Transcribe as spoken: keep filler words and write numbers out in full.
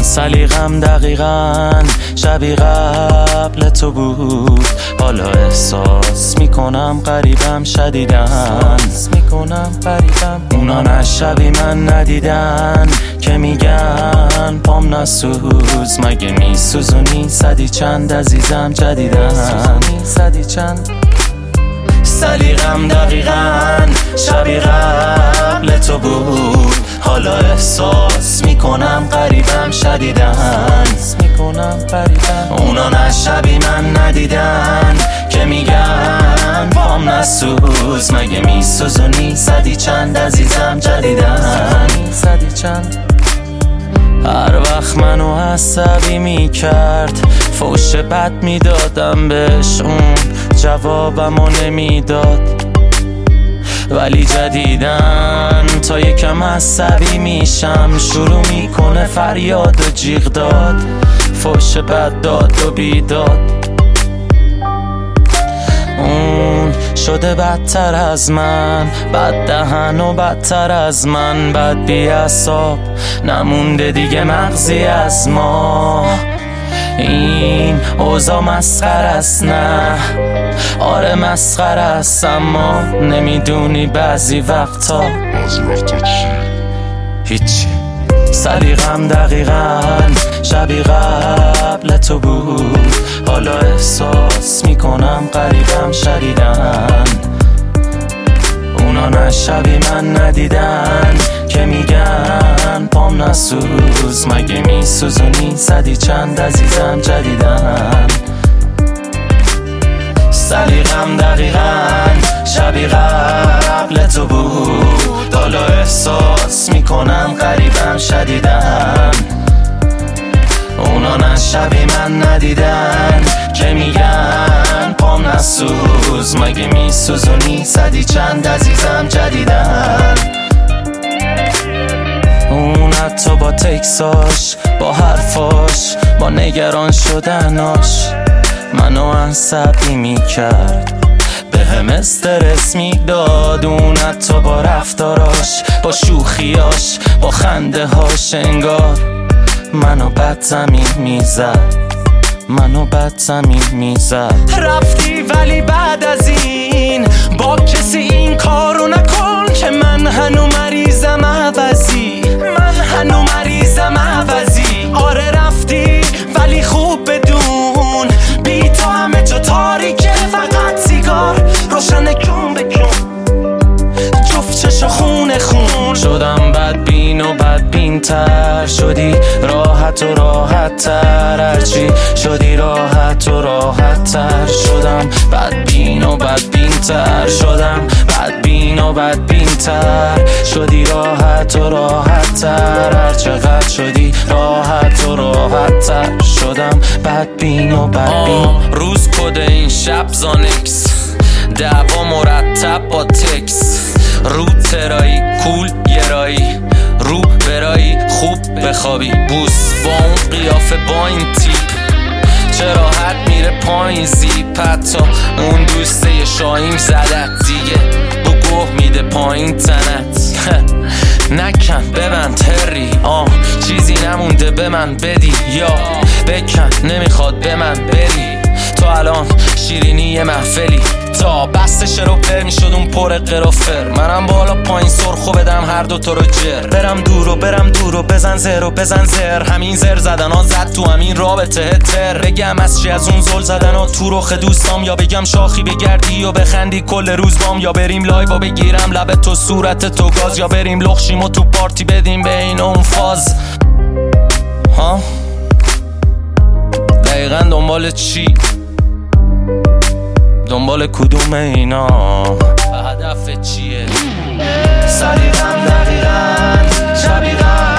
سلیقم دقیقاً شبیه قبل تو بود، حالا احساس میکنم قریبم شدیدن میکنم قریبم اونا نه شبیه من ندیدن که میگن پام نسوز، مگه میسوزونی صدی چند عزیزم جدیدن صدی چند. سلیقم دقیقاً شبیه قبل تو بود، حالا احساس میکنم قریبم شدیدن میکنم قریبم اونا نه شبیه من ندیدن که میگن پام نسوز، مگه میسوزونی صدی چند عزیزم جدیدن صدی چند. هر وقت منو عصبی میکرد فوش بد میدادم بهش، اون جوابمو نمیداد، ولی جدیدن تا یکم عصبی میشم شروع میکنه فریاد و جیغ داد، فوش بد داد و بیداد. اون شده بدتر از من، بد دهن و بدتر از من، بد بی اعصاب، نمونده دیگه مغزی از ما. این اوضاع مسخره است، نه آره مسخره است، اما نمیدونی بعضی وقتا بعضی وقتا چی؟ هیچی. سلیقم دقیقاً شبیه قبل تو بود، حالا احساس میکنم قریبم شدیدن اونا نه شبیه من ندیدن که میگن پام نسوز، مگه میسوزونی صدی چند عزیزم جدیدن. سلیقم دقیقاً شبیه قبل تو بود، حالا احساس میکنم قریبم شدیدن اونا نه شبیه من ندیدن که میگن پام نسوز، مگه میسوزونی صدی چند عزیزم جدیدن. اون حتی با تکساش، با حرفاش، با نگران شدناش منو عصبی میکرد، به هم استرس میداد. اون حتی با رفتاراش، با شوخیاش، با خنده هاش انگار منو بد زمین میزد منو بد زمین میزد. رفتی ولی بعد از این با کسی این کارو نکن که من هنو مریضم عوضی من هنو مریضم عوضی. آره رفتی ولی خوب بدون بی تو همه جا تاریکه، فقط سیگار روشن کن بکن، جفت چشا خونه خون. شدم بدبین و بدبین تر، شدی راحت و راحت تر، هرچی شدی راحت و راحت تر. شدم بدبین و بدبین تر، شدم بدبین و بدبین تر، شدی راحت و راحت تر، هر چقدر شدی راحت و راحت تر. شدم بدبین و بدبین. روز کد این شب زانکس، دعوا مرتب با تکس، رو ترایی کول گرایی، رو برایی خوب بخوابی، بوس با اون قیافه با این تیپ، چه راحت میره پایین زیپ، حتی اون دوسته شاهیم زدت دیگه بو گوه میده پایین تنت. نکن ببند هری، آه چیزی نمونده به من بدی، یا بکن نمیخواد به من بری. تو الان شیرینی محفلی، تا بستش رو پر میشد اون پر قرافر، منم بالا پایین سرخو بدم هر دو تو رو جر. برم دور و برم دور و بزن زر و بزن زر، همین زر زدن ها زد تو همین رابطه تر. بگم از چی از اون زل زدن ها تو رخ دوستام، یا بگم شاخی بگردی و بخندی کل روز بام، یا بریم لایو و بگیرم لب تو صورت تو گاز، یا بریم لخشیم و تو پارتی بدیم به این اون فاز. ها دقیقا دنبال چی؟ دنبال کدوم اینا؟ هدف چیه؟ سلیقم دقیقاً شبیه